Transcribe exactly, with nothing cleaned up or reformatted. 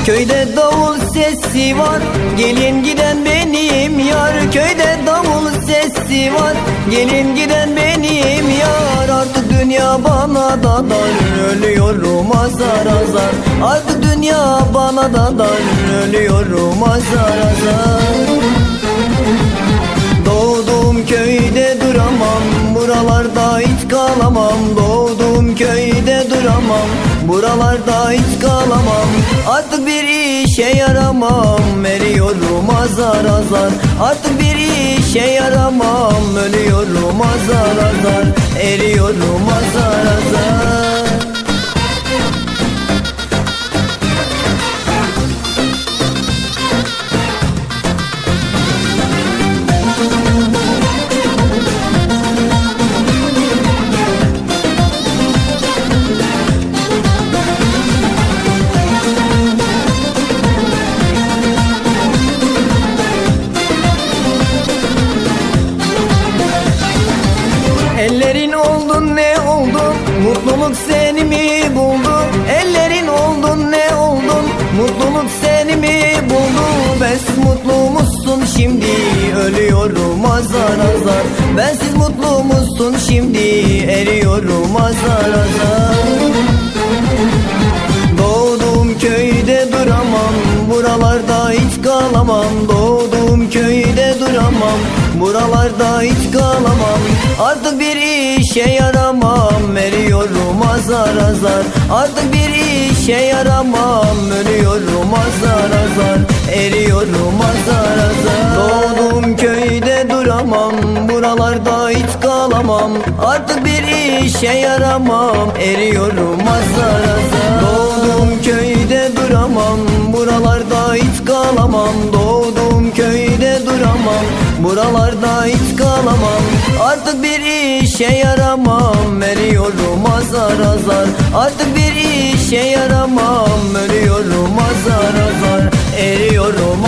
Köyde davul sesi var, gelin giden benim yar. Köyde davul sesi var, gelin giden benim yar. Artık dünya bana da dar, ölüyorum azar azar. Artık dünya bana da dar, ölüyorum azar azar. Doğdum köyde duramam, buralarda hiç kalamam. Doğdum köyde duramam, buralarda hiç kalamam. Artık bir işe yaramam, eriyorum azar azar. Artık bir işe yaramam, ölüyorum azar azar. Eriyorum azar azar. Ellerin oldu ne oldu, mutluluk seni mi buldu? Ellerin oldu ne oldu, mutluluk seni mi buldu? Bensiz mutlu musun şimdi, ölüyorum azar azar. Bensiz mutlu musun şimdi, eriyorum azar azar. Doğdum köyde duramam, buralarda hiç kalamam. Doğdum köyde duramam, buralarda hiç kalamam. Artık bir işe yaramam, eriyorum azar azar. Artık bir işe yaramam, ölüyorum azar azar. Eriyorum azar azar. Doğdum köyde duramam, buralarda hiç kalamam. Artık bir işe yaramam, eriyorum azar azar. Doğdum köyde duramam, buralarda hiç kalamam. Doğdum köyde duramam, buralarda hiç kalamam. Artık bir işe yaramam, eriyorum azar azar. Artık bir işe yaramam, ölüyorum azar azar. Eriyorum